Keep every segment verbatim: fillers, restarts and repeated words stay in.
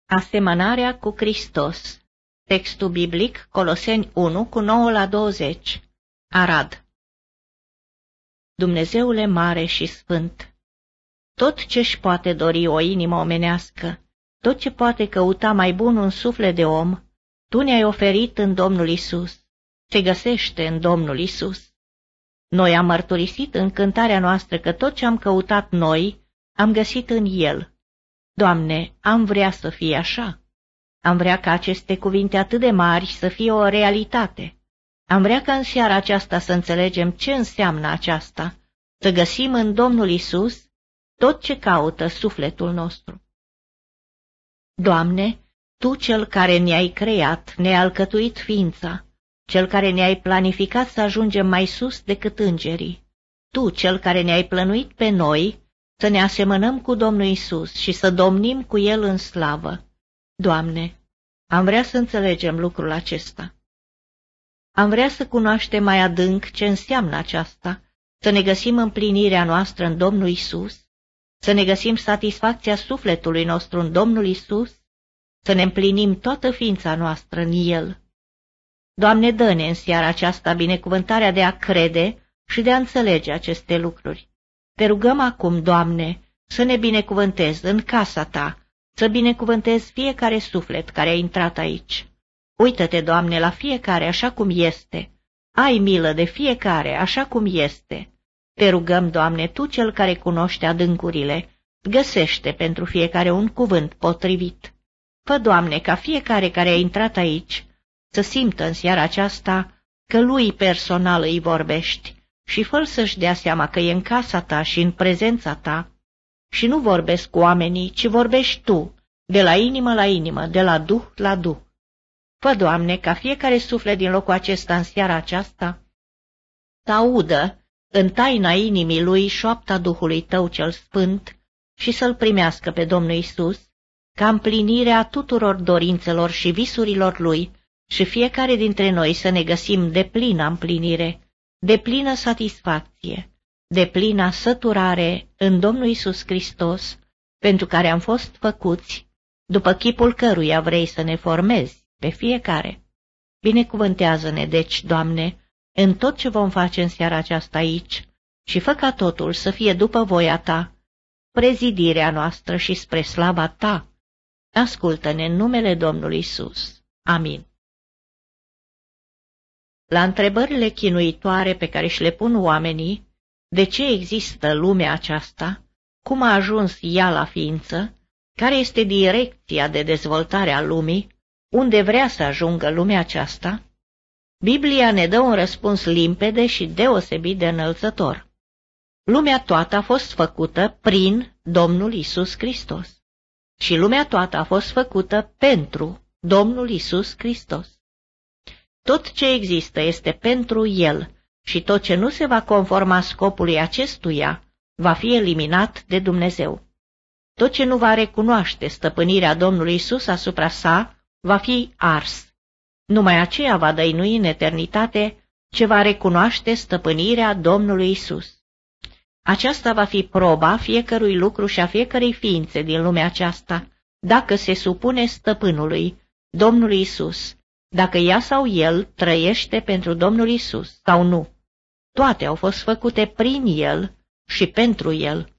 Asemănarea cu Hristos. Textul biblic Coloseni unu cu nouă la douăzeci. Arad. Dumnezeule mare și sfânt, tot ce-și poate dori o inimă omenească, tot ce poate căuta mai bun un suflet de om, Tu ne-ai oferit în Domnul Isus, se găsește în Domnul Isus. Noi am mărturisit în cântarea noastră că tot ce am căutat noi, am găsit în El. Doamne, am vrea să fie așa. Am vrea ca aceste cuvinte atât de mari să fie o realitate. Am vrea ca în seara aceasta să înțelegem ce înseamnă aceasta, să găsim în Domnul Isus tot ce caută sufletul nostru. Doamne, Tu Cel care ne-ai creat, ne-ai alcătuit ființa, Cel care ne-ai planificat să ajungem mai sus decât îngerii, Tu Cel care ne-ai plănuit pe noi să ne asemănăm cu Domnul Isus și să domnim cu El în slavă. Doamne, am vrea să înțelegem lucrul acesta. Am vrea să cunoaștem mai adânc ce înseamnă aceasta, să ne găsim împlinirea noastră în Domnul Isus, să ne găsim satisfacția sufletului nostru în Domnul Isus, să ne împlinim toată ființa noastră în El. Doamne, dă-ne în seara aceasta binecuvântarea de a crede și de a înțelege aceste lucruri. Te rugăm acum, Doamne, să ne binecuvântezi în casa Ta, să binecuvântezi fiecare suflet care a intrat aici. Uită-te, Doamne, la fiecare așa cum este. Ai milă de fiecare așa cum este. Te rugăm, Doamne, Tu Cel care cunoște adâncurile, găsește pentru fiecare un cuvânt potrivit. Fă, Doamne, ca fiecare care a intrat aici să simtă în seara aceasta că lui personal îi vorbești și fă-l să-și dea seama că e în casa Ta și în prezența Ta și nu vorbesc cu oamenii, ci vorbești Tu, de la inimă la inimă, de la duh la duh. Fă, Doamne, ca fiecare suflet din locul acesta în seara aceasta să audă în taina inimii lui șoapta Duhului Tău cel Sfânt și să-L primească pe Domnul Isus ca împlinirea tuturor dorințelor și visurilor Lui și fiecare dintre noi să ne găsim de plină împlinire, de plină satisfacție, de plină săturare în Domnul Isus Hristos, pentru care am fost făcuți, după chipul căruia vrei să ne formezi pe fiecare. Binecuvântează-ne, deci, Doamne, în tot ce vom face în seara aceasta aici și fă ca totul să fie după voia Ta, prezidirea noastră și spre slava Ta. Ascultă-ne în numele Domnului Isus. Amin. La întrebările chinuitoare pe care și le pun oamenii, de ce există lumea aceasta, cum a ajuns ea la ființă, care este direcția de dezvoltare a lumii, unde vrea să ajungă lumea aceasta, Biblia ne dă un răspuns limpede și deosebit de înălțător. Lumea toată a fost făcută prin Domnul Isus Hristos și lumea toată a fost făcută pentru Domnul Isus Hristos. Tot ce există este pentru El și tot ce nu se va conforma scopului acestuia va fi eliminat de Dumnezeu. Tot ce nu va recunoaște stăpânirea Domnului Isus asupra sa va fi ars. Numai aceea va dăinui în eternitate ce va recunoaște stăpânirea Domnului Isus. Aceasta va fi proba fiecărui lucru și a fiecărei ființe din lumea aceasta, dacă se supune stăpânului, Domnului Isus, dacă ea sau el trăiește pentru Domnul Isus sau nu. Toate au fost făcute prin El și pentru El.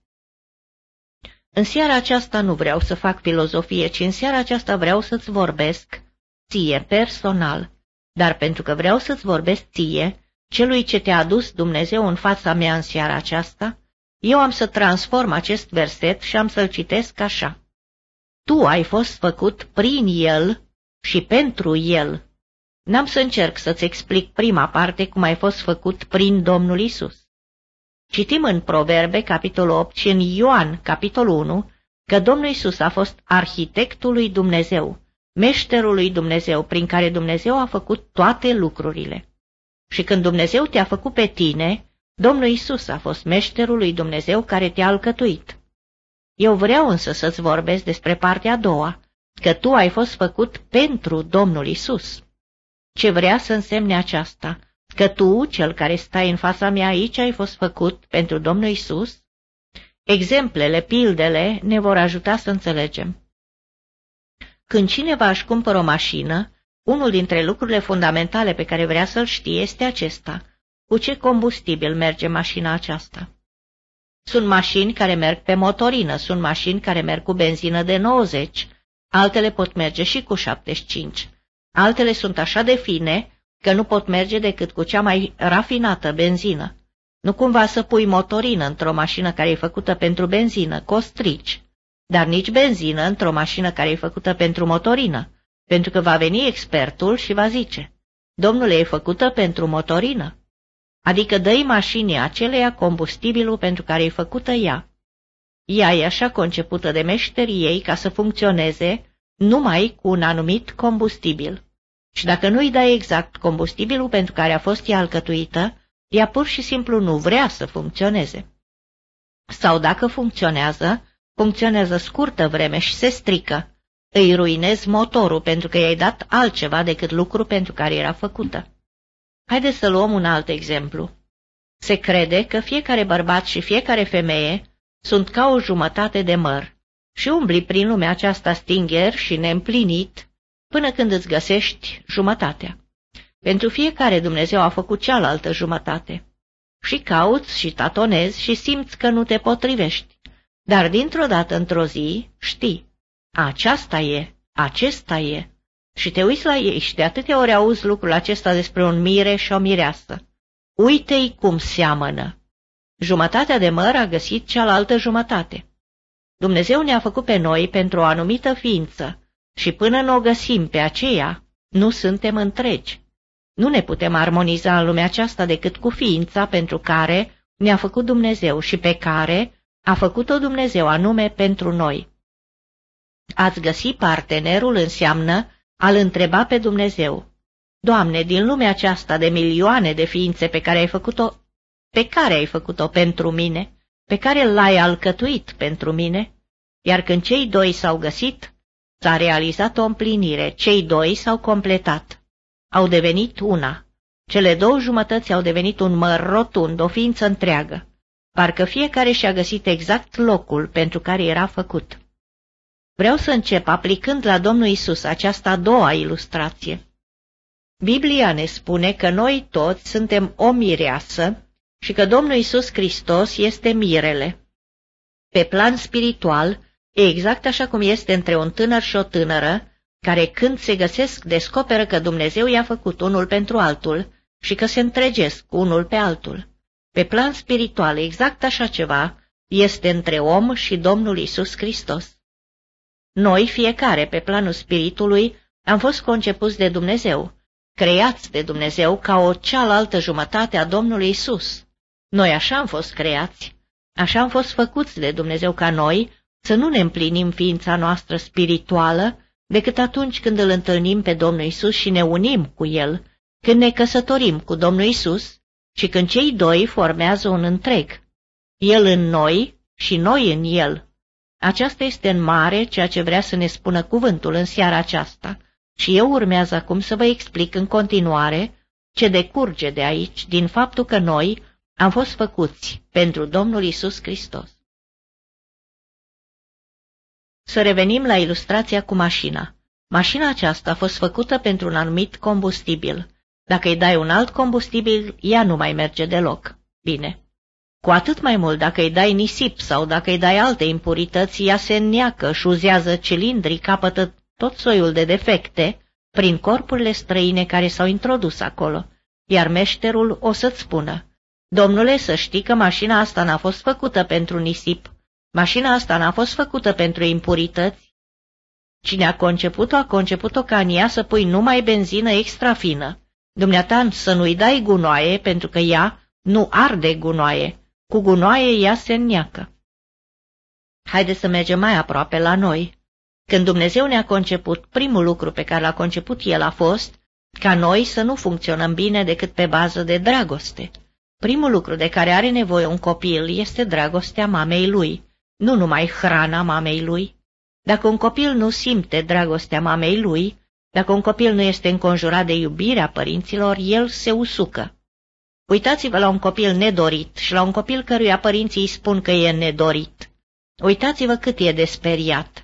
În seara aceasta nu vreau să fac filozofie, ci în seara aceasta vreau să-ți vorbesc ție personal, dar pentru că vreau să-ți vorbesc ție, celui ce te-a adus Dumnezeu în fața mea în seara aceasta, eu am să transform acest verset și am să-l citesc așa. Tu ai fost făcut prin El și pentru El. N-am să încerc să-ți explic prima parte cum ai fost făcut prin Domnul Isus. Citim în Proverbe, capitolul opt, și în Ioan, capitolul unu, că Domnul Isus a fost arhitectul lui Dumnezeu, meșterul lui Dumnezeu, prin care Dumnezeu a făcut toate lucrurile. Și când Dumnezeu te-a făcut pe tine, Domnul Isus a fost meșterul lui Dumnezeu care te-a alcătuit. Eu vreau însă să-ți vorbesc despre partea a doua, că tu ai fost făcut pentru Domnul Isus. Ce vrea să însemne aceasta? Că tu, cel care stai în fața mea aici, ai fost făcut pentru Domnul Isus? Exemplele, pildele ne vor ajuta să înțelegem. Când cineva își cumpără o mașină, unul dintre lucrurile fundamentale pe care vrea să-l știe este acesta: cu ce combustibil merge mașina aceasta? Sunt mașini care merg pe motorină, sunt mașini care merg cu benzină de nouăzeci, altele pot merge și cu șaptezeci și cinci, altele sunt așa de fine că nu pot merge decât cu cea mai rafinată benzină. Nu cumva să pui motorină într-o mașină care e făcută pentru benzină, că o strici, dar nici benzină într-o mașină care e făcută pentru motorină, pentru că va veni expertul și va zice: domnule, e făcută pentru motorină. Adică dă-i mașinii aceleia combustibilul pentru care e făcută ea. Ea e așa concepută de meșterii ei ca să funcționeze numai cu un anumit combustibil. Și dacă nu-i dai exact combustibilul pentru care a fost ea alcătuită, ea pur și simplu nu vrea să funcționeze. Sau dacă funcționează, funcționează scurtă vreme și se strică. Îi ruinezi motorul pentru că i-ai dat altceva decât lucru pentru care era făcută. Haideți să luăm un alt exemplu. Se crede că fiecare bărbat și fiecare femeie sunt ca o jumătate de măr și umbli prin lumea aceasta stingher și neîmplinit până când îți găsești jumătatea. Pentru fiecare Dumnezeu a făcut cealaltă jumătate. Și cauți și tatonezi și simți că nu te potrivești. Dar dintr-o dată, într-o zi, știi: aceasta e, acesta e. Și te uiți la ei și de atâtea ori auzi lucrul acesta despre un mire și o mireasă. Uite-i cum seamănă. Jumătatea de măr a găsit cealaltă jumătate. Dumnezeu ne-a făcut pe noi pentru o anumită ființă și până nu o găsim pe aceea, nu suntem întregi. Nu ne putem armoniza în lumea aceasta decât cu ființa pentru care ne-a făcut Dumnezeu și pe care a făcut-o Dumnezeu anume pentru noi. Ați găsi partenerul înseamnă a-L întreba pe Dumnezeu: Doamne, din lumea aceasta de milioane de ființe pe care ai făcut-o, pe care ai făcut-o pentru mine, pe care l-ai alcătuit pentru mine? Iar când cei doi s-au găsit, s-a realizat o împlinire, cei doi s-au completat. Au devenit una. Cele două jumătăți au devenit un măr rotund, o ființă întreagă. Parcă fiecare și-a găsit exact locul pentru care era făcut. Vreau să încep aplicând la Domnul Isus această a doua ilustrație. Biblia ne spune că noi toți suntem o mireasă și că Domnul Isus Hristos este mirele. Pe plan spiritual, e exact așa cum este între un tânăr și o tânără, care când se găsesc descoperă că Dumnezeu i-a făcut unul pentru altul și că se întregesc unul pe altul. Pe plan spiritual, exact așa ceva este între om și Domnul Isus Hristos. Noi, fiecare pe planul spiritului, am fost concepuți de Dumnezeu, creați de Dumnezeu ca o cealaltă jumătate a Domnului Isus. Noi așa am fost creați, așa am fost făcuți de Dumnezeu ca noi să nu ne împlinim ființa noastră spirituală decât atunci când îl întâlnim pe Domnul Isus și ne unim cu El, când ne căsătorim cu Domnul Isus și când cei doi formează un întreg, El în noi și noi în El. Aceasta este în mare ceea ce vrea să ne spună cuvântul în seara aceasta și eu urmează acum să vă explic în continuare ce decurge de aici din faptul că noi am fost făcuți pentru Domnul Isus Hristos. Să revenim la ilustrația cu mașina. Mașina aceasta a fost făcută pentru un anumit combustibil. Dacă îi dai un alt combustibil, ea nu mai merge deloc. Bine. Cu atât mai mult dacă îi dai nisip sau dacă îi dai alte impurități, ea se înneacă, își uzează cilindrii, capătă tot soiul de defecte prin corpurile străine care s-au introdus acolo, iar meșterul o să-ți spună: Domnule, să știi că mașina asta n-a fost făcută pentru nisip, mașina asta n-a fost făcută pentru impurități. Cine a conceput-o, a conceput-o ca în ea să pui numai benzină extra fină. Dumneata să nu-i dai gunoaie, pentru că ea nu arde gunoaie. Cu gunoaie ea se înneacă. Haideți să mergem mai aproape la noi. Când Dumnezeu ne-a conceput, primul lucru pe care l-a conceput El a fost ca noi să nu funcționăm bine decât pe bază de dragoste. Primul lucru de care are nevoie un copil este dragostea mamei lui, nu numai hrana mamei lui. Dacă un copil nu simte dragostea mamei lui, dacă un copil nu este înconjurat de iubirea părinților, el se usucă. Uitați-vă la un copil nedorit și la un copil căruia părinții îi spun că e nedorit. Uitați-vă cât e de speriat.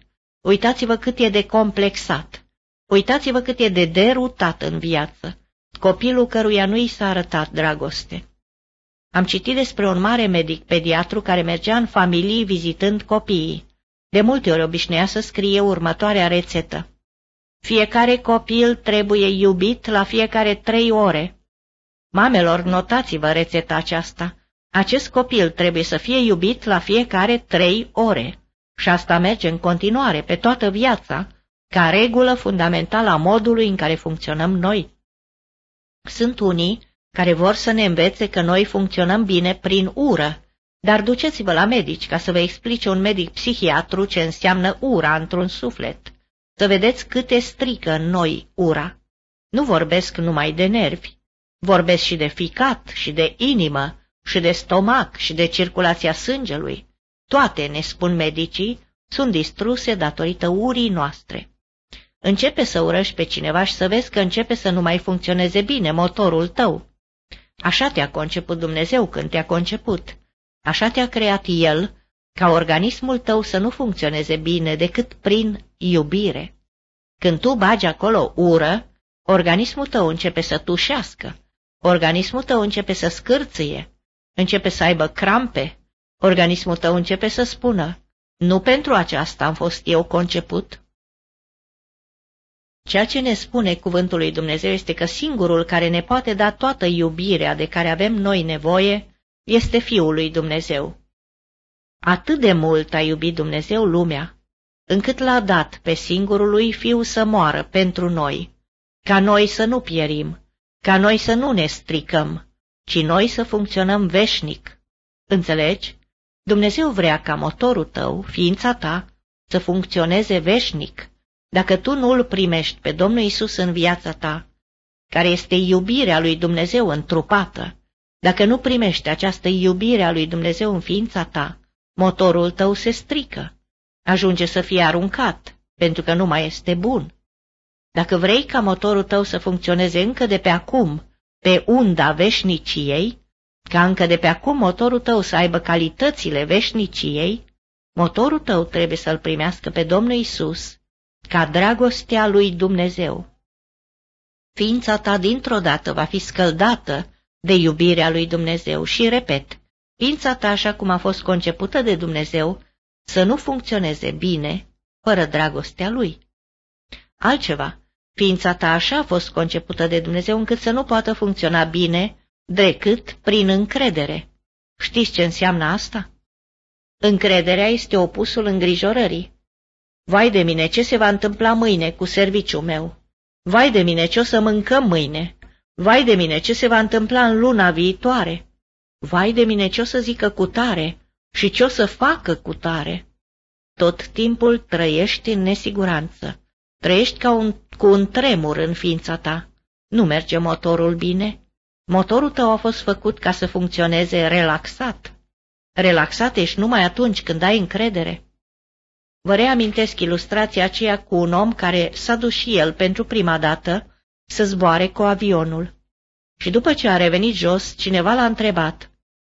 Uitați-vă cât e de complexat. Uitați-vă cât e de derutat în viață, copilul căruia nu i s-a arătat dragoste. Am citit despre un mare medic pediatru care mergea în familii vizitând copiii. De multe ori obișnuia să scrie următoarea rețetă. Fiecare copil trebuie iubit la fiecare trei ore. Mamelor, notați-vă rețeta aceasta. Acest copil trebuie să fie iubit la fiecare trei ore. Și asta merge în continuare pe toată viața, ca regulă fundamentală a modului în care funcționăm noi. Sunt unii care vor să ne învețe că noi funcționăm bine prin ură, dar duceți-vă la medici ca să vă explice un medic psihiatru ce înseamnă ura într-un suflet. Să vedeți câte strică în noi ura. Nu vorbesc numai de nervi, vorbesc și de ficat, și de inimă, și de stomac, și de circulația sângelui. Toate, ne spun medicii, sunt distruse datorită urii noastre. Începe să urăști pe cineva și să vezi că începe să nu mai funcționeze bine motorul tău. Așa te-a conceput Dumnezeu când te-a conceput. Așa te-a creat El, ca organismul tău să nu funcționeze bine decât prin iubire. Când tu bagi acolo ură, organismul tău începe să tușească, organismul tău începe să scârțâie, începe să aibă crampe, organismul tău începe să spună, nu pentru aceasta am fost eu conceput. Ceea ce ne spune cuvântul lui Dumnezeu este că singurul care ne poate da toată iubirea de care avem noi nevoie este Fiul lui Dumnezeu. Atât de mult a iubit Dumnezeu lumea, încât l-a dat pe singurul lui Fiu să moară pentru noi, ca noi să nu pierim, ca noi să nu ne stricăm, ci noi să funcționăm veșnic. Înțelegi? Dumnezeu vrea ca motorul tău, ființa ta, să funcționeze veșnic. Dacă tu nu îl primești pe Domnul Iisus în viața ta, care este iubirea lui Dumnezeu întrupată, dacă nu primești această iubire a lui Dumnezeu în ființa ta, motorul tău se strică, ajunge să fie aruncat, pentru că nu mai este bun. Dacă vrei ca motorul tău să funcționeze încă de pe acum, pe unda veșniciei, ca încă de pe acum motorul tău să aibă calitățile veșniciei, motorul tău trebuie să-L primească pe Domnul Iisus, ca dragostea lui Dumnezeu. Ființa ta dintr-o dată va fi scăldată de iubirea lui Dumnezeu și, repet, ființa ta așa cum a fost concepută de Dumnezeu să nu funcționeze bine fără dragostea lui. Altceva, ființa ta așa a fost concepută de Dumnezeu încât să nu poată funcționa bine decât prin încredere. Știți ce înseamnă asta? Încrederea este opusul îngrijorării. Vai de mine, ce se va întâmpla mâine cu serviciul meu? Vai de mine, ce o să mâncăm mâine? Vai de mine, ce se va întâmpla în luna viitoare? Vai de mine, ce o să zică cutare și ce o să facă cutare? Tot timpul trăiești în nesiguranță, trăiești ca un, cu un tremur în ființa ta. Nu merge motorul bine? Motorul tău a fost făcut ca să funcționeze relaxat. Relaxat ești numai atunci când ai încredere. Vă reamintesc ilustrația aceea cu un om care s-a dus și el pentru prima dată să zboare cu avionul. Și după ce a revenit jos, cineva l-a întrebat: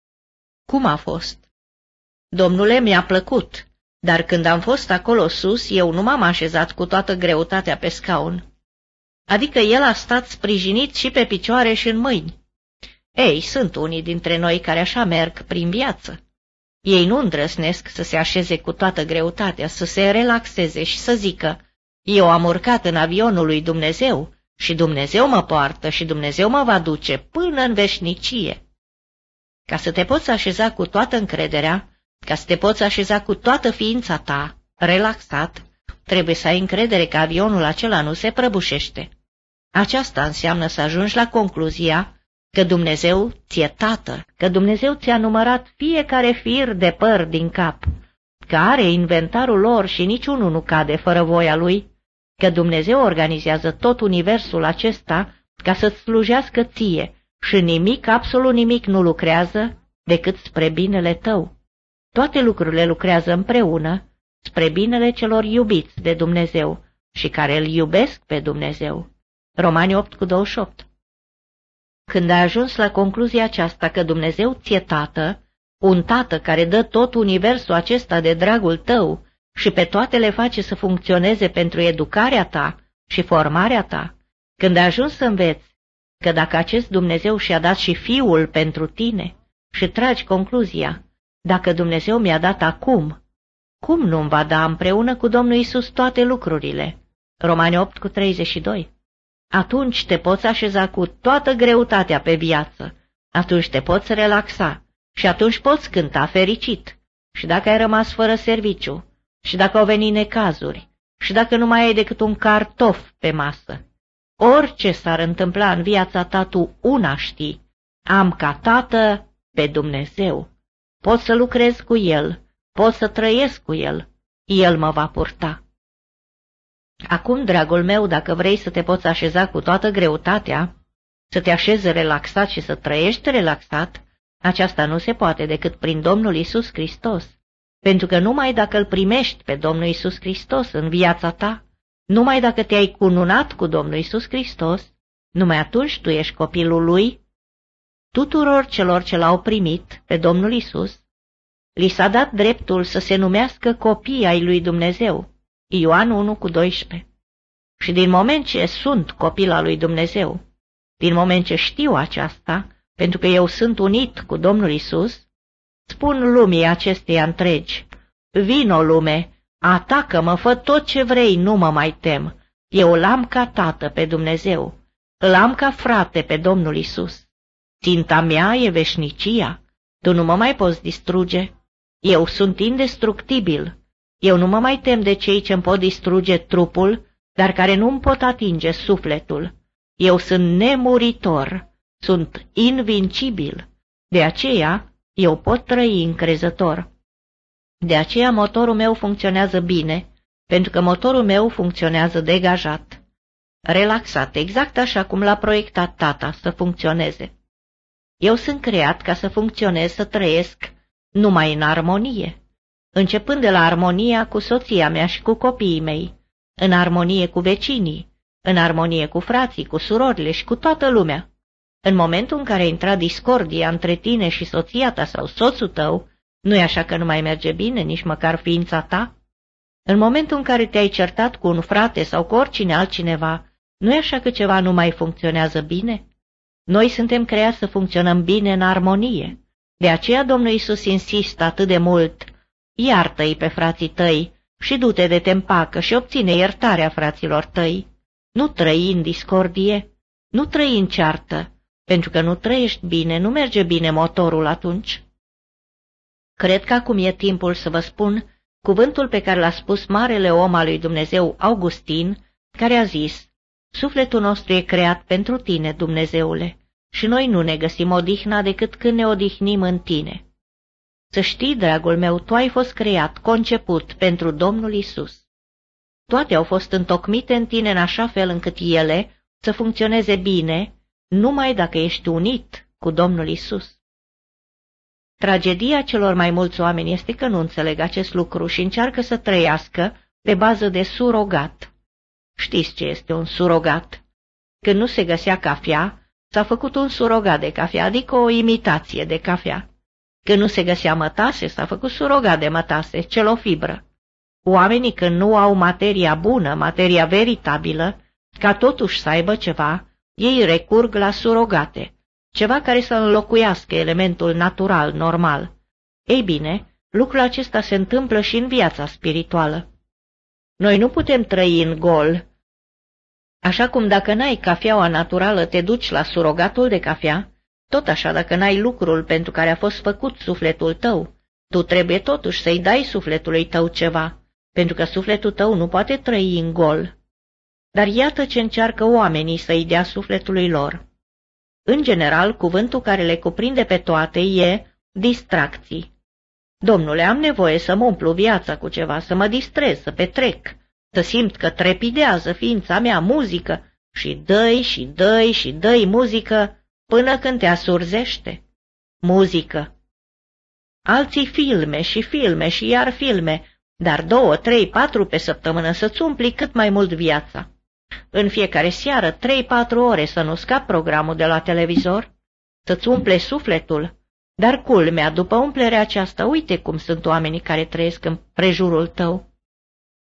cum a fost? Domnule, mi-a plăcut, dar când am fost acolo sus, eu nu m-am așezat cu toată greutatea pe scaun. Adică el a stat sprijinit și pe picioare și în mâini. Ei, sunt unii dintre noi care așa merg prin viață. Ei nu îndrăznesc să se așeze cu toată greutatea, să se relaxeze și să zică: eu am urcat în avionul lui Dumnezeu și Dumnezeu mă poartă și Dumnezeu mă va duce până în veșnicie. Ca să te poți așeza cu toată încrederea, ca să te poți așeza cu toată ființa ta, relaxat, trebuie să ai încredere că avionul acela nu se prăbușește. Aceasta înseamnă să ajungi la concluzia că Dumnezeu ți-e tată, că Dumnezeu ți-a numărat fiecare fir de păr din cap, că are inventarul lor și niciunul nu cade fără voia lui, că Dumnezeu organizează tot universul acesta ca să-ți slujească ție și nimic, absolut nimic nu lucrează decât spre binele tău. Toate lucrurile lucrează împreună spre binele celor iubiți de Dumnezeu și care îl iubesc pe Dumnezeu. Romani opt cu douăzeci și opt. Când ai ajuns la concluzia aceasta că Dumnezeu ți-e tată, un tată care dă tot universul acesta de dragul tău, și pe toate le face să funcționeze pentru educarea ta și formarea ta, când ajungi să înveți că dacă acest Dumnezeu și-a dat și Fiul pentru tine și tragi concluzia, dacă Dumnezeu mi-a dat acum, cum nu-mi va da împreună cu Domnul Iisus toate lucrurile? Romani opt cu treizeci și doi. Atunci te poți așeza cu toată greutatea pe viață, atunci te poți relaxa și atunci poți cânta fericit. Și dacă ai rămas fără serviciu, și dacă au venit necazuri, și dacă nu mai ai decât un cartof pe masă, orice s-ar întâmpla în viața ta, tu una știi, am ca tată pe Dumnezeu. Pot să lucrez cu El, pot să trăiesc cu El, El mă va purta. Acum, dragul meu, dacă vrei să te poți așeza cu toată greutatea, să te așezi relaxat și să trăiești relaxat, aceasta nu se poate decât prin Domnul Iisus Hristos, pentru că numai dacă îl primești pe Domnul Iisus Hristos în viața ta, numai dacă te-ai cununat cu Domnul Iisus Hristos, numai atunci tu ești copilul Lui. Tuturor celor ce l-au primit pe Domnul Iisus, li s-a dat dreptul să se numească copii ai lui Dumnezeu, Ioan unu cu doisprezece. Și din moment ce sunt copil al lui Dumnezeu, din moment ce știu aceasta, pentru că eu sunt unit cu Domnul Iisus, spun lumii acesteia întregi, vino lume, atacă-mă, fă tot ce vrei, nu mă mai tem, eu l-am ca tată pe Dumnezeu, l-am ca frate pe Domnul Iisus. Ținta mea e veșnicia, tu nu mă mai poți distruge, eu sunt indestructibil, eu nu mă mai tem de cei ce îmi pot distruge trupul, dar care nu îmi pot atinge sufletul. Eu sunt nemuritor, sunt invincibil, de aceea eu pot trăi încrezător. De aceea motorul meu funcționează bine, pentru că motorul meu funcționează degajat, relaxat, exact așa cum l-a proiectat Tata să funcționeze. Eu sunt creat ca să funcționez, să trăiesc numai în armonie, începând de la armonia cu soția mea și cu copiii mei, în armonie cu vecinii, în armonie cu frații, cu surorile și cu toată lumea. În momentul în care intra discordia între tine și soția ta sau soțul tău, nu-i așa că nu mai merge bine nici măcar ființa ta? În momentul în care te-ai certat cu un frate sau cu oricine altcineva, nu-i așa că ceva nu mai funcționează bine? Noi suntem creați să funcționăm bine în armonie. De aceea Domnul Iisus insistă atât de mult, iartă-i pe frații tăi și du-te de te împacă și obține iertarea fraților tăi. Nu trăi în discordie, nu trăi în ceartă, pentru că nu trăiești bine, nu merge bine motorul atunci. Cred că acum e timpul să vă spun cuvântul pe care l-a spus marele om al lui Dumnezeu Augustin, care a zis, sufletul nostru e creat pentru tine, Dumnezeule, și noi nu ne găsim odihna decât când ne odihnim în tine. Să știi, dragul meu, tu ai fost creat, conceput pentru Domnul Iisus. Toate au fost întocmite în tine în așa fel încât ele să funcționeze bine, numai dacă ești unit cu Domnul Iisus. Tragedia celor mai mulți oameni este că nu înțeleg acest lucru și încearcă să trăiască pe bază de surogat. Știți ce este un surogat? Când nu se găsea cafea, s-a făcut un surogat de cafea, adică o imitație de cafea. Când nu se găsea mătase, s-a făcut surogat de mătase, celofibră. Oamenii când nu au materia bună, materia veritabilă, ca totuși să aibă ceva, ei recurg la surogate, ceva care să înlocuiască elementul natural, normal. Ei bine, lucrul acesta se întâmplă și în viața spirituală. Noi nu putem trăi în gol, așa cum dacă n-ai cafeaua naturală te duci la surogatul de cafea, tot așa dacă n-ai lucrul pentru care a fost făcut sufletul tău, tu trebuie totuși să-i dai sufletului tău ceva, pentru că sufletul tău nu poate trăi în gol. Dar iată ce încearcă oamenii să-i dea sufletului lor. În general, cuvântul care le cuprinde pe toate e distracții. Domnule, am nevoie să mă umplu viața cu ceva, să mă distrez, să petrec, să simt că trepidează ființa mea, muzică, și dă-i și dă-i și dă-i muzică până când te asurzește. Muzică. Alții filme și filme și iar filme, dar două, trei, patru pe săptămână să-ți umpli cât mai mult viața. În fiecare seară, trei, patru ore să nu scapi programul de la televizor, să-ți umple sufletul. Dar culmea, după umplerea aceasta, uite cum sunt oamenii care trăiesc în prejurul tău.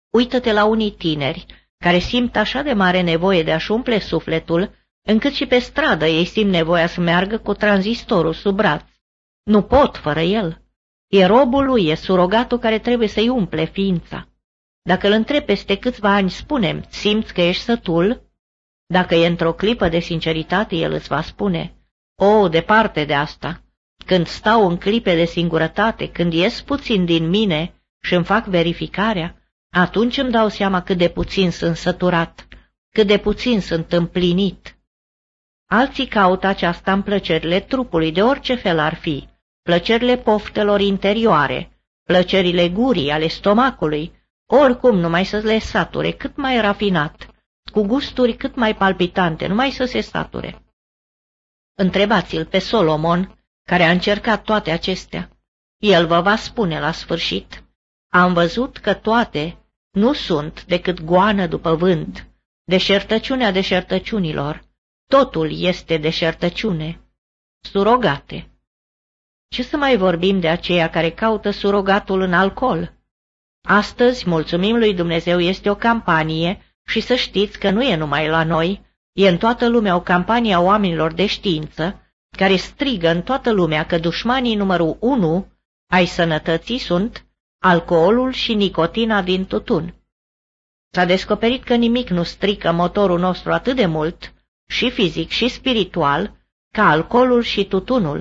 Uită-te la unii tineri care simt așa de mare nevoie de a-și umple sufletul, încât și pe stradă ei simt nevoia să meargă cu tranzistorul sub braț. Nu pot fără el. E robul lui, e surogatul care trebuie să-i umple ființa. Dacă îl întrebi peste câțiva ani, spune-mi, simți că ești sătul? Dacă e într-o clipă de sinceritate, el îți va spune, o, departe de asta. Când stau în clipe de singurătate, când ies puțin din mine și îmi fac verificarea, atunci îmi dau seama cât de puțin sunt săturat, cât de puțin sunt împlinit. Alții caută aceasta în plăcerile trupului, de orice fel ar fi, plăcerile poftelor interioare, plăcerile gurii, ale stomacului, oricum numai să le sature cât mai rafinat, cu gusturi cât mai palpitante, numai să se sature. Întrebați-l pe Solomon, care a încercat toate acestea. El vă va spune la sfârșit, am văzut că toate nu sunt decât goană după vânt, deșertăciunea deșertăciunilor, totul este deșertăciune, surogate. Ce să mai vorbim de aceia care caută surogatul în alcool? Astăzi, mulțumim lui Dumnezeu, este o campanie și să știți că nu e numai la noi, e în toată lumea o campanie a oamenilor de știință, care strigă în toată lumea că dușmanii numărul unu ai sănătății sunt alcoolul și nicotina din tutun. S-a descoperit că nimic nu strică motorul nostru atât de mult, și fizic și spiritual, ca alcoolul și tutunul.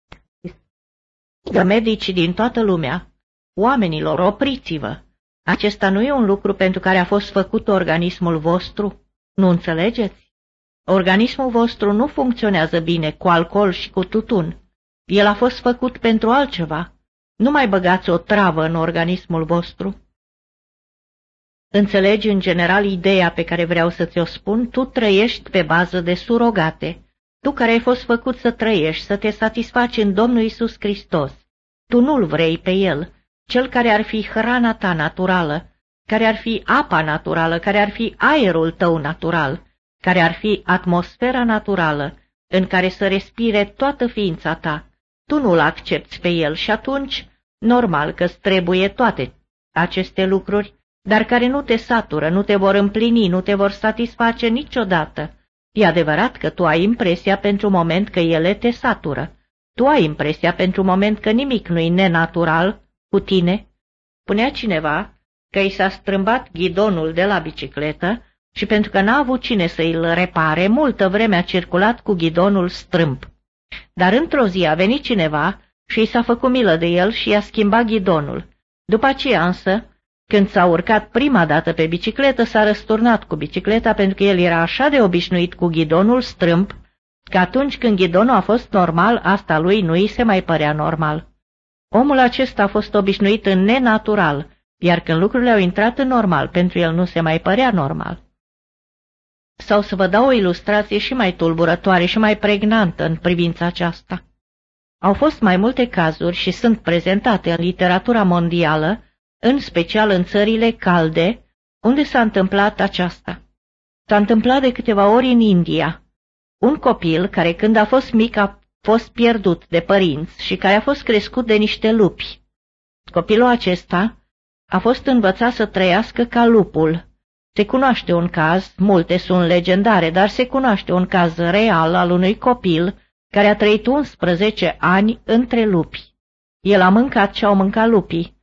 Că medicii din toată lumea, oamenilor, opriți-vă! Acesta nu e un lucru pentru care a fost făcut organismul vostru, nu înțelegeți? Organismul vostru nu funcționează bine cu alcool și cu tutun. El a fost făcut pentru altceva. Nu mai băgați o travă în organismul vostru. Înțelegi în general ideea pe care vreau să ți-o spun? Tu trăiești pe bază de surogate. Tu care ai fost făcut să trăiești, să te satisfaci în Domnul Iisus Hristos. Tu nu-L vrei pe El, Cel care ar fi hrana ta naturală, care ar fi apa naturală, care ar fi aerul tău natural, care ar fi atmosfera naturală, în care să respire toată ființa ta. Tu nu-L accepți pe El și atunci, normal că-ți trebuie toate aceste lucruri, dar care nu te satură, nu te vor împlini, nu te vor satisface niciodată. E adevărat că tu ai impresia pentru moment că ele te satură. Tu ai impresia pentru moment că nimic nu-i nenatural cu tine. Spunea cineva că i s-a strâmbat ghidonul de la bicicletă și pentru că n-a avut cine să îl repare, multă vreme a circulat cu ghidonul strâmb. Dar într-o zi a venit cineva și i s-a făcut milă de el și i-a schimbat ghidonul. După aceea însă, când s-a urcat prima dată pe bicicletă, s-a răsturnat cu bicicleta pentru că el era așa de obișnuit cu ghidonul strâmb, că atunci când ghidonul a fost normal, asta lui nu îi se mai părea normal. Omul acesta a fost obișnuit în nenatural, iar când lucrurile au intrat în normal, pentru el nu se mai părea normal. Sau să vă dau o ilustrație și mai tulburătoare și mai pregnantă în privința aceasta. Au fost mai multe cazuri și sunt prezentate în literatura mondială, în special în țările calde, unde s-a întâmplat aceasta. S-a întâmplat de câteva ori în India. Un copil care când a fost mic a fost pierdut de părinți și care a fost crescut de niște lupi. Copilul acesta a fost învățat să trăiască ca lupul. Se cunoaște un caz, multe sunt legendare, dar se cunoaște un caz real al unui copil care a trăit unsprezece ani între lupi. El a mâncat ce au mâncat lupii.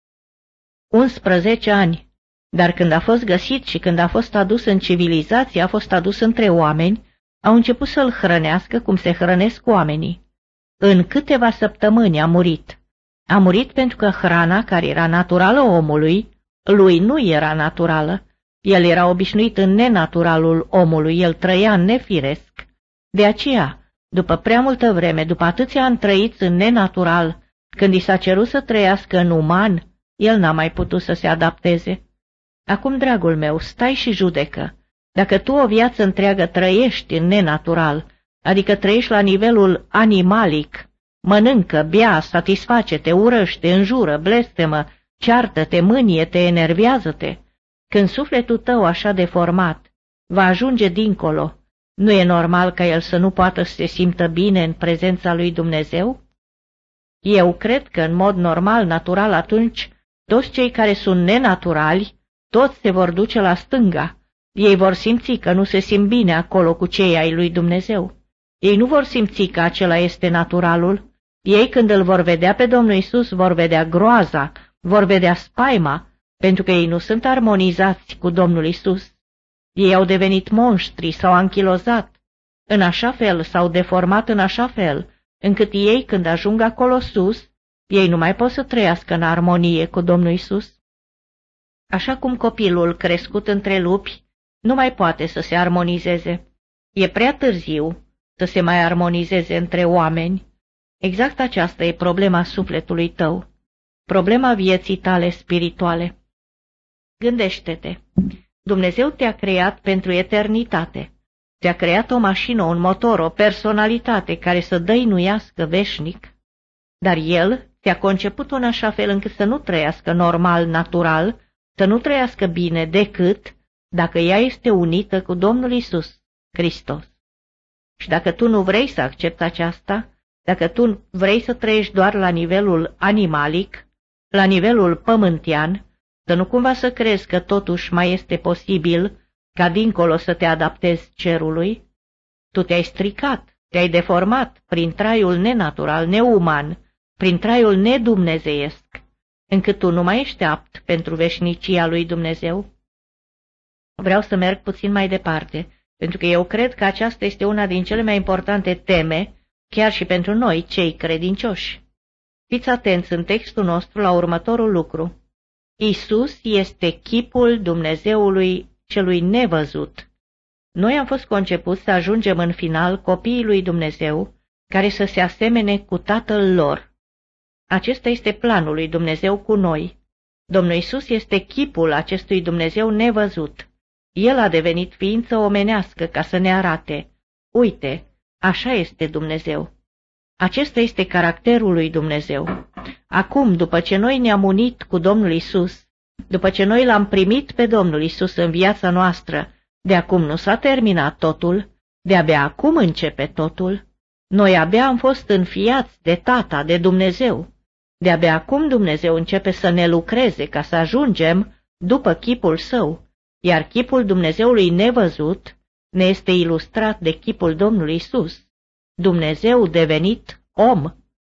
unsprezece ani, dar când a fost găsit și când a fost adus în civilizație, a fost adus între oameni, au început să-l hrănească cum se hrănesc oamenii. În câteva săptămâni a murit. A murit pentru că hrana care era naturală omului, lui nu era naturală. El era obișnuit în nenaturalul omului, el trăia în nefiresc. De aceea, după prea multă vreme, după atâția ani trăiți în nenatural, când i s-a cerut să trăiască în uman, el n-a mai putut să se adapteze. Acum, dragul meu, stai și judecă. Dacă tu o viață întreagă trăiești în nenatural, adică trăiești la nivelul animalic, mănâncă, bea, satisface-te, urăște, înjură, blestemă, ceartă-te, mânie-te, enervează-te, când sufletul tău așa deformat va ajunge dincolo, nu e normal ca el să nu poată să se simtă bine în prezența lui Dumnezeu? Eu cred că în mod normal, natural, atunci, toți cei care sunt nenaturali toți se vor duce la stânga. Ei vor simți că nu se simt bine acolo cu cei ai lui Dumnezeu. Ei nu vor simți că acela este naturalul. Ei, când îl vor vedea pe Domnul Isus, vor vedea groaza, vor vedea spaima, pentru că ei nu sunt armonizați cu Domnul Isus. Ei au devenit monștri, s-au anchilozat, în așa fel, s-au deformat în așa fel, încât ei, când ajung acolo sus, ei nu mai pot să trăiască în armonie cu Domnul Isus. Așa cum copilul crescut între lupi nu mai poate să se armonizeze. E prea târziu să se mai armonizeze între oameni. Exact aceasta e problema sufletului tău, problema vieții tale spirituale. Gândește-te, Dumnezeu te-a creat pentru eternitate. Ți-a creat o mașină, un motor, o personalitate care să dăinuiască veșnic, dar El ți-a conceput în așa fel încât să nu trăiască normal, natural, să nu trăiască bine decât dacă ea este unită cu Domnul Isus Hristos. Și dacă tu nu vrei să accepti aceasta, dacă tu vrei să trăiești doar la nivelul animalic, la nivelul pământean, să nu cumva să crezi că totuși mai este posibil ca dincolo să te adaptezi cerului, tu te-ai stricat, te-ai deformat prin traiul nenatural, neuman, prin traiul nedumnezeiesc, încât tu nu mai ești apt pentru veșnicia lui Dumnezeu. Vreau să merg puțin mai departe, pentru că eu cred că aceasta este una din cele mai importante teme, chiar și pentru noi, cei credincioși. Fiți atenți în textul nostru la următorul lucru. Isus este chipul Dumnezeului celui nevăzut. Noi am fost concepuți să ajungem în final copiii lui Dumnezeu, care să se asemene cu Tatăl lor. Acesta este planul lui Dumnezeu cu noi. Domnul Isus este chipul acestui Dumnezeu nevăzut. El a devenit ființă omenească ca să ne arate. Uite, așa este Dumnezeu. Acesta este caracterul lui Dumnezeu. Acum, după ce noi ne-am unit cu Domnul Isus, după ce noi l-am primit pe Domnul Isus în viața noastră, de acum nu s-a terminat totul, de-abia acum începe totul. Noi abia am fost înfiați de Tata, de Dumnezeu. De-abia acum Dumnezeu începe să ne lucreze ca să ajungem după chipul Său, iar chipul Dumnezeului nevăzut ne este ilustrat de chipul Domnului Isus, Dumnezeu devenit om.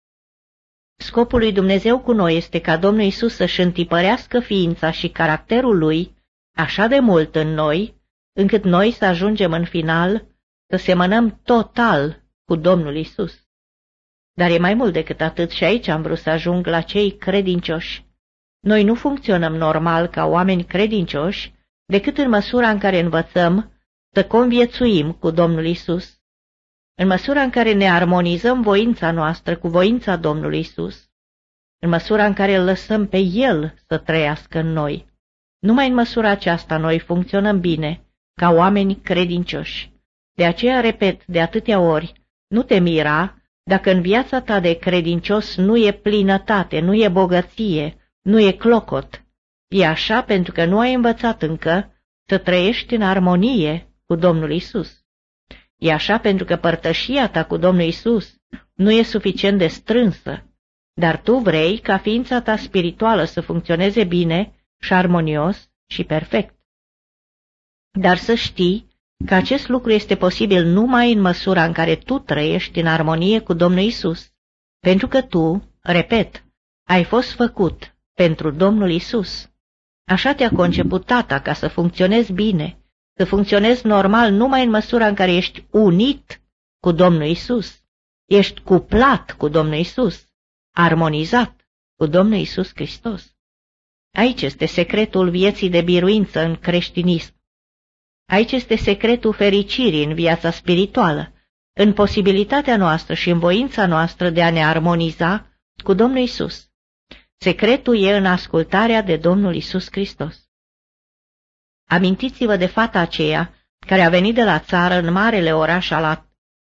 Scopul lui Dumnezeu cu noi este ca Domnul Isus să-și întipărească ființa și caracterul Lui așa de mult în noi, încât noi să ajungem în final să semănăm total cu Domnul Isus. Dar e mai mult decât atât și aici am vrut să ajung la cei credincioși. Noi nu funcționăm normal ca oameni credincioși decât în măsura în care învățăm să conviețuim cu Domnul Isus, în măsura în care ne armonizăm voința noastră cu voința Domnului Isus, în măsura în care îl lăsăm pe El să trăiască în noi. Numai în măsura aceasta noi funcționăm bine, ca oameni credincioși. De aceea repet de atâtea ori, nu te mira dacă în viața ta de credincios nu e plinătate, nu e bogăție, nu e clocot. E așa pentru că nu ai învățat încă să trăiești în armonie cu Domnul Isus. E așa pentru că părtășia ta cu Domnul Isus nu e suficient de strânsă, dar tu vrei ca ființa ta spirituală să funcționeze bine și armonios și perfect. Dar să știi că acest lucru este posibil numai în măsura în care tu trăiești în armonie cu Domnul Isus, pentru că tu, repet, ai fost făcut pentru Domnul Isus. Așa te-a conceput Tata ca să funcționezi bine, să funcționezi normal numai în măsura în care ești unit cu Domnul Isus, ești cuplat cu Domnul Isus, armonizat cu Domnul Isus Hristos. Aici este secretul vieții de biruință în creștinism. Aici este secretul fericirii în viața spirituală, în posibilitatea noastră și în voința noastră de a ne armoniza cu Domnul Isus. Secretul e în ascultarea de Domnul Isus Hristos. Amintiți-vă de fata aceea care a venit de la țară în marele oraș al,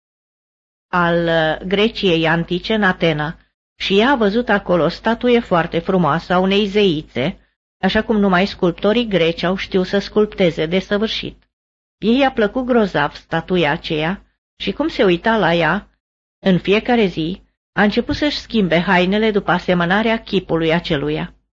al Greciei antice, în Atena, și ea a văzut acolo o statuie foarte frumoasă a unei zeițe, așa cum numai sculptorii greci au știut să sculpteze desăvârșit. Ei i-a plăcut grozav statuia aceea și cum se uita la ea, în fiecare zi, a început să-și schimbe hainele după asemănarea chipului aceluia.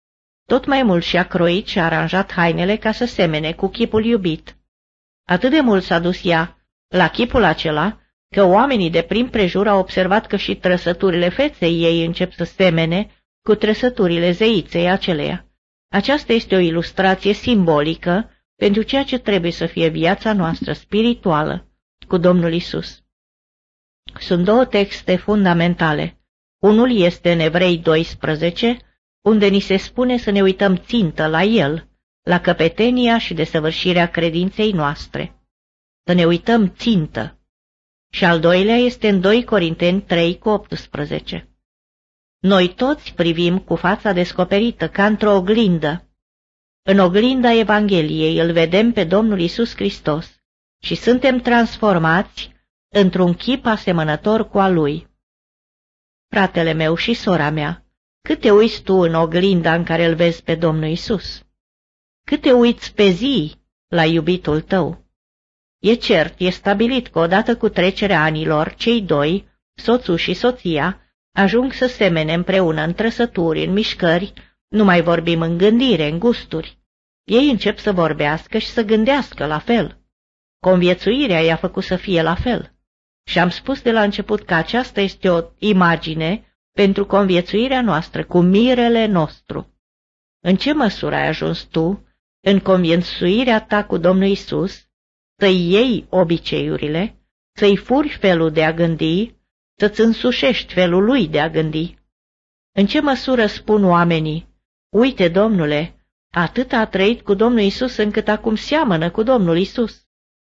tot mai mult și-a croit și-a aranjat hainele ca să semene cu chipul iubit. Atât de mult s-a dus ea la chipul acela, că oamenii de prin prejur au observat că și trăsăturile feței ei încep să semene cu trăsăturile zeiței aceleia. Aceasta este o ilustrație simbolică pentru ceea ce trebuie să fie viața noastră spirituală cu Domnul Isus. Sunt două texte fundamentale. Unul este în Evrei doisprezece, unde ni se spune să ne uităm țintă la El, la căpetenia și desăvârșirea credinței noastre. Să ne uităm țintă. Și al doilea este în doi Corinteni trei cu optsprezece. Noi toți privim cu fața descoperită ca într-o oglindă. În oglinda Evangheliei îl vedem pe Domnul Isus Hristos și suntem transformați într-un chip asemănător cu al Lui. Fratele meu și sora mea, cât te uiți tu în oglinda în care îl vezi pe Domnul Isus? Cât te uiți pe zi la iubitul tău? E cert, e stabilit că odată cu trecerea anilor, cei doi, soțul și soția, ajung să semene împreună în trăsături, în mișcări, nu mai vorbim în gândire, în gusturi. Ei încep să vorbească și să gândească la fel. Conviețuirea i-a făcut să fie la fel. Și am spus de la început că aceasta este o imagine pentru conviețuirea noastră cu mirele nostru. În ce măsură ai ajuns tu, în conviețuirea ta cu Domnul Isus, să-i iei obiceiurile, să-i furi felul de a gândi, să-ți însușești felul lui de a gândi? În ce măsură spun oamenii, uite, Domnule, atât a trăit cu Domnul Isus încât acum seamănă cu Domnul Isus?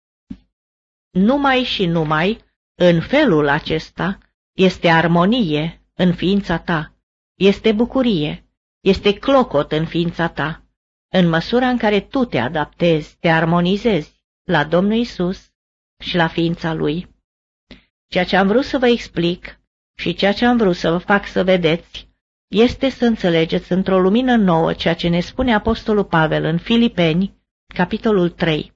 Numai și numai în felul acesta este armonie în ființa ta, este bucurie, este clocot în ființa ta, în măsura în care tu te adaptezi, te armonizezi la Domnul Isus și la ființa Lui. Ceea ce am vrut să vă explic și ceea ce am vrut să vă fac să vedeți este să înțelegeți într-o lumină nouă ceea ce ne spune Apostolul Pavel în Filipeni, capitolul trei.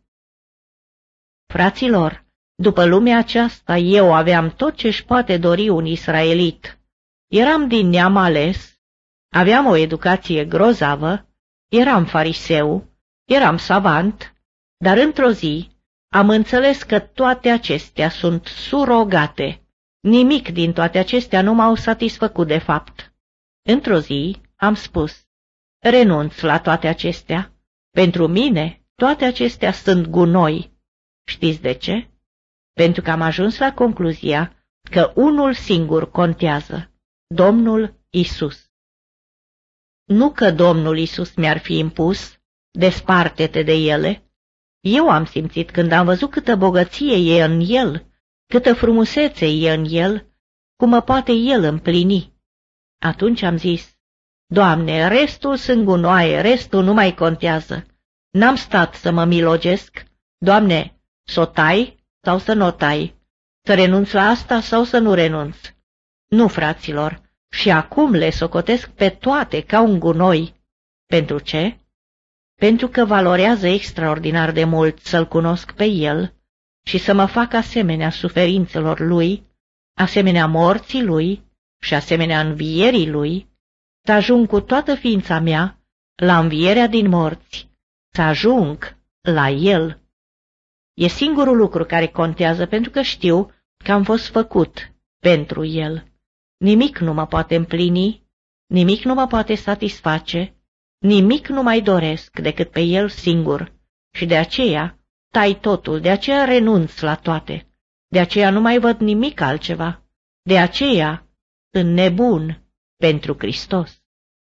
Fraților, după lumea aceasta eu aveam tot ce-și poate dori un israelit. Eram din neam ales, aveam o educație grozavă, eram fariseu, eram savant, dar într-o zi am înțeles că toate acestea sunt surogate. Nimic din toate acestea nu m-au satisfăcut de fapt. Într-o zi am spus, renunț la toate acestea. Pentru mine toate acestea sunt gunoi. Știți de ce? Pentru că am ajuns la concluzia că unul singur contează, Domnul Isus. Nu că Domnul Isus mi-ar fi impus, desparte-te de ele. Eu am simțit când am văzut câtă bogăție e în el, câtă frumusețe e în el, cum mă poate el împlini. Atunci am zis, Doamne, restul sunt gunoaie, restul nu mai contează. N-am stat să mă milogesc, Doamne, să o tai sau să nu o tai, să renunț la asta sau să nu renunț. Nu, fraților, și acum le socotesc pe toate ca un gunoi. Pentru ce? Pentru că valorează extraordinar de mult să-L cunosc pe El și să mă fac asemenea suferințelor Lui, asemenea morții Lui și asemenea învierii Lui, să ajung cu toată ființa mea la învierea din morți, să ajung la El. E singurul lucru care contează, pentru că știu că am fost făcut pentru El. Nimic nu mă poate împlini, nimic nu mă poate satisface, nimic nu mai doresc decât pe El singur și de aceea tai totul, de aceea renunț la toate, de aceea nu mai văd nimic altceva, de aceea sunt nebun pentru Hristos.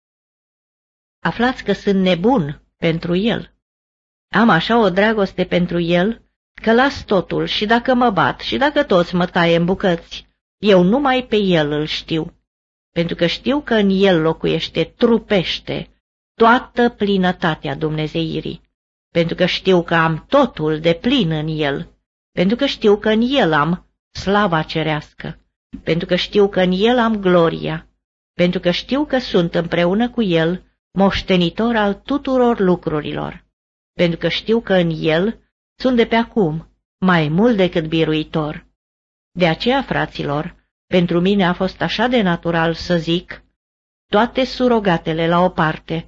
Aflați că sunt nebun pentru El. Am așa o dragoste pentru El că las totul și dacă mă bat și dacă toți mă taie în bucăți, eu numai pe El îl știu, pentru că știu că în El locuiește, trupește, toată plinătatea dumnezeirii, pentru că știu că am totul de plin în El, pentru că știu că în El am slava cerească, pentru că știu că în El am gloria, pentru că știu că sunt împreună cu El moștenitor al tuturor lucrurilor, pentru că știu că în El sunt de pe acum mai mult decât biruitor. De aceea, fraților, pentru mine a fost așa de natural să zic, toate surogatele la o parte,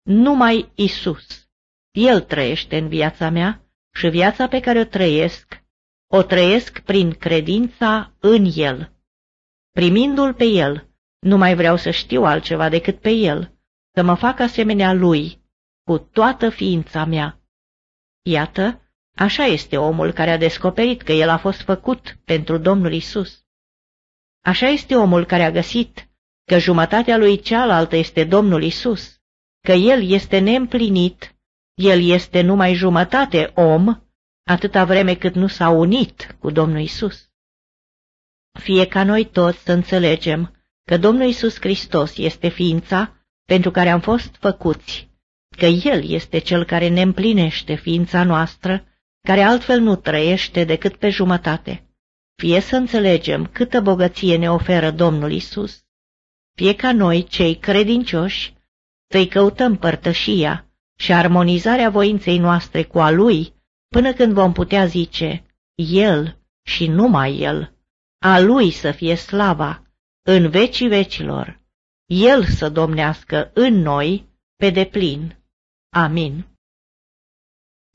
numai Isus. El trăiește în viața mea și viața pe care o trăiesc, o trăiesc prin credința în El. Primindu-L pe El, nu mai vreau să știu altceva decât pe El, să mă fac asemenea Lui, cu toată ființa mea. Iată, așa este omul care a descoperit că el a fost făcut pentru Domnul Isus. Așa este omul care a găsit că jumătatea lui cealaltă este Domnul Isus, că el este neîmplinit, el este numai jumătate om, atâta vreme cât nu s-a unit cu Domnul Isus. Fie ca noi toți să înțelegem că Domnul Isus Hristos este ființa pentru care am fost făcuți, că El este Cel care ne împlinește ființa noastră, care altfel nu trăiește decât pe jumătate. Fie să înțelegem câtă bogăție ne oferă Domnul Isus, fie ca noi, cei credincioși, să-i căutăm părtășia și armonizarea voinței noastre cu a Lui, până când vom putea zice, El și numai El, a Lui să fie slava, în vecii vecilor, El să domnească în noi pe deplin. Amin.